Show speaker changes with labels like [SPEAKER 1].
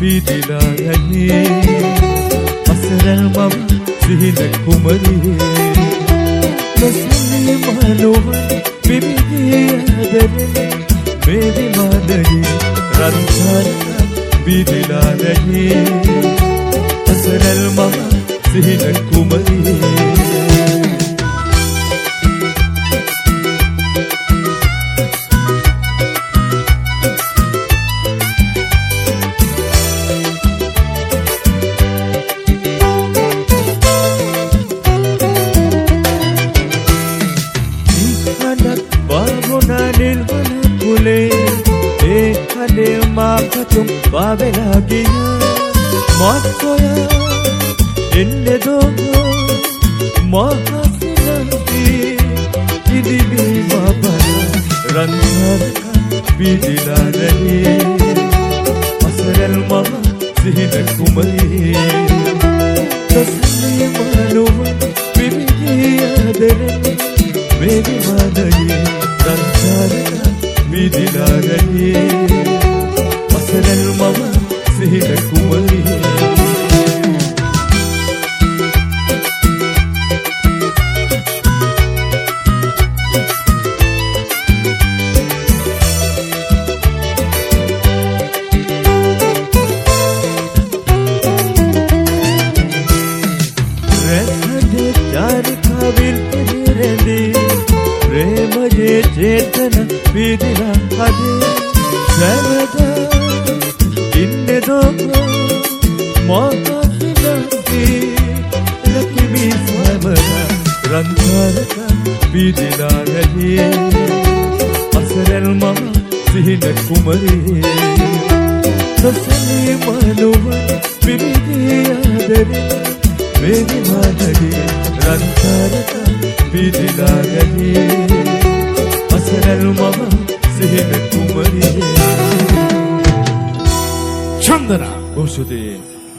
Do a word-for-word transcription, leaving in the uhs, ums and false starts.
[SPEAKER 1] බීදිලා යන්නේ අසරල් මම සිහින කුමරියේ නොසලී මනුවන් විවිධී ආදරේ මේ විමානයේ රන්සාරක බීදිලා යන්නේ අසරල් මම සිහින කුමරියේ Makatung babelagiya makoya enne dogo mahasinati idibi mabala ranarka bidila nahi asaral mama sihina kumari tasli manuwa bibiya dere mevi madaye ranarka bidila nahi අසරල් මම සිහින කුමරියේ රැඳේ චාරිකාවිල් පෙරදී ප්‍රේමයේ චේතන විදිලා හදේ සැවදා ඉන්නේ දොගෝ මොකක්ද ලකිමි සමනා රන්තරක බීදිලා යන්නේ අසරල් මම සිහින කුමරියේ නොසලී මනුවන් විවිධී ආදරේ මේ විමානයේ රන්තරක බීදිලා යන්නේ අසරල් මම සිහින කුමරියේ Chandana. Oshudi.